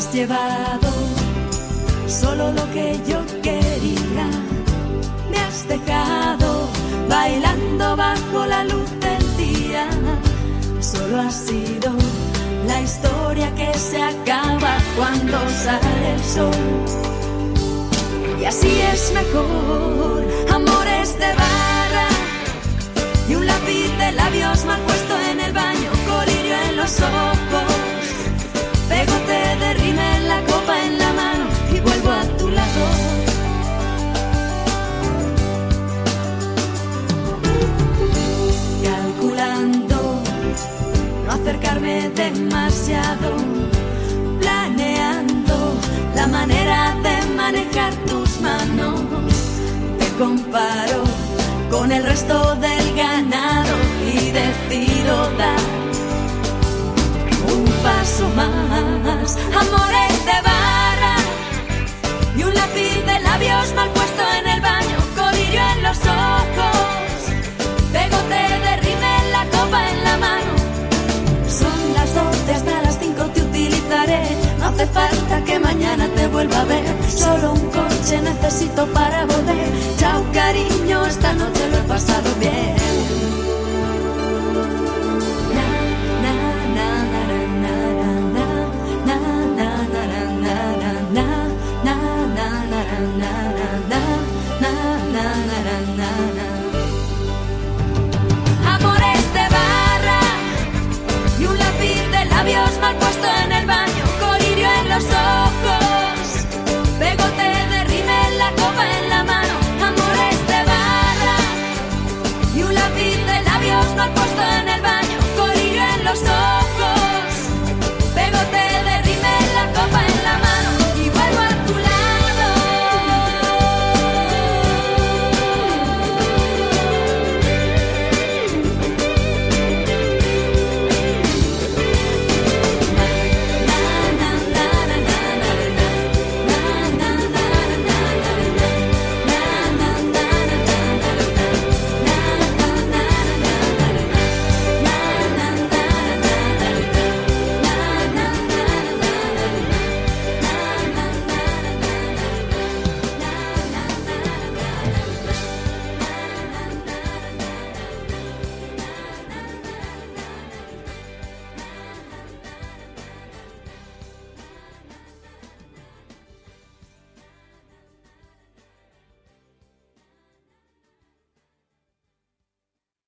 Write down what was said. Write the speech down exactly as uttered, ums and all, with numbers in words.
has llevado solo lo que yo quería. Me has dejado bailando bajo la luz del día. Solo ha sido la historia que se acaba cuando sale el sol. Y así es mejor, amores de barra y un lápiz de labios mal puesto en el baño, colirio en los ojos, pegote de rímel, la copa en la mano y vuelvo a tu lado. Calculando no acercarme demasiado, planeando la manera de manejar tus manos. Te comparo con el resto del ganado y decido dar un paso más. Amores de barra y un lápiz de labios mal puesto en el baño, colirio en los ojos, pegote de rímel, la copa en la mano. Son las doce, hasta las cinco te utilizaré. No hace falta que mañana te vuelva a ver. Solo un coche necesito para volver. Chao cariño, esta noche lo he pasado bien.